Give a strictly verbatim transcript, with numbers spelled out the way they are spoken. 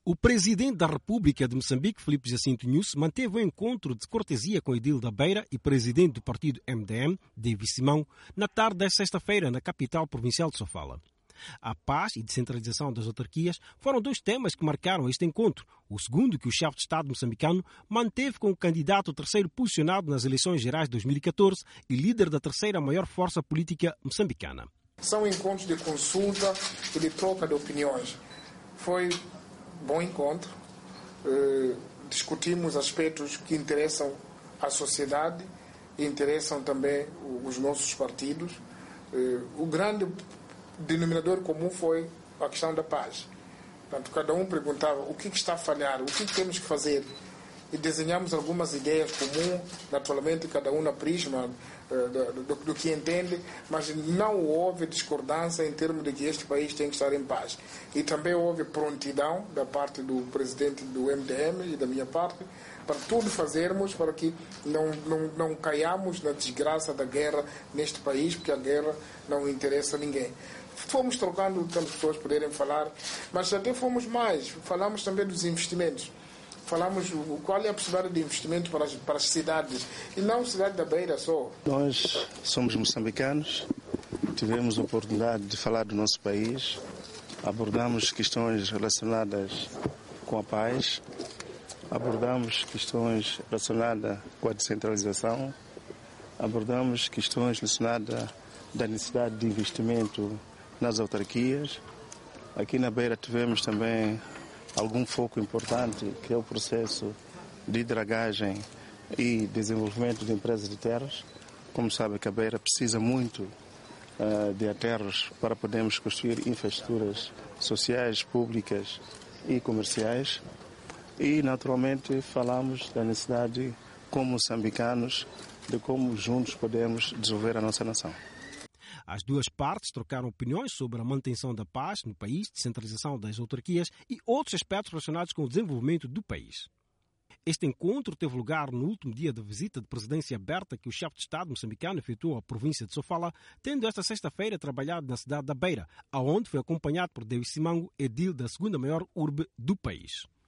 O presidente da República de Moçambique, Filipe Jacinto Nyusi, manteve um encontro de cortesia com Edil da Beira e presidente do partido M D M, David Simão, na tarde desta sexta-feira, na capital provincial de Sofala. A paz e descentralização das autarquias foram dois temas que marcaram este encontro. O segundo, que o chefe de Estado moçambicano manteve com o candidato terceiro posicionado nas eleições gerais de dois mil e catorze e líder da terceira maior força política moçambicana. São encontros de consulta e de troca de opiniões. Foi bom encontro. Uh, discutimos aspectos que interessam à sociedade e interessam também os nossos partidos. Uh, o grande denominador comum foi a questão da paz. Portanto, cada um perguntava o que está a falhar, o que temos que fazer. E desenhamos algumas ideias comuns, naturalmente cada um na prisma uh, do, do, do que entende, mas não houve discordância em termos de que este país tem que estar em paz. E também houve prontidão da parte do presidente do M D M e da minha parte para tudo fazermos para que não, não, não caiamos na desgraça da guerra neste país, porque a guerra não interessa a ninguém. Fomos trocando, tantas pessoas poderem falar, mas até fomos mais, falamos também dos investimentos. Falamos qual é a possibilidade de investimento para as, para as cidades, e não a cidade da Beira só. Nós somos moçambicanos, tivemos a oportunidade de falar do nosso país, abordamos questões relacionadas com a paz, abordamos questões relacionadas com a descentralização, abordamos questões relacionadas da necessidade de investimento nas autarquias. Aqui na Beira tivemos também algum foco importante, que é o processo de dragagem e desenvolvimento de empresas de terras. Como sabe, que a Beira precisa muito uh, de aterros para podermos construir infraestruturas sociais, públicas e comerciais. E, naturalmente, falamos da necessidade, como moçambicanos, de como juntos podemos desenvolver a nossa nação. As duas partes trocaram opiniões sobre a manutenção da paz no país, descentralização das autarquias e outros aspectos relacionados com o desenvolvimento do país. Este encontro teve lugar no último dia da visita de presidência aberta que o chefe de Estado moçambicano efetuou à província de Sofala, tendo esta sexta-feira trabalhado na cidade da Beira, aonde foi acompanhado por David Simão, edil da segunda maior urbe do país.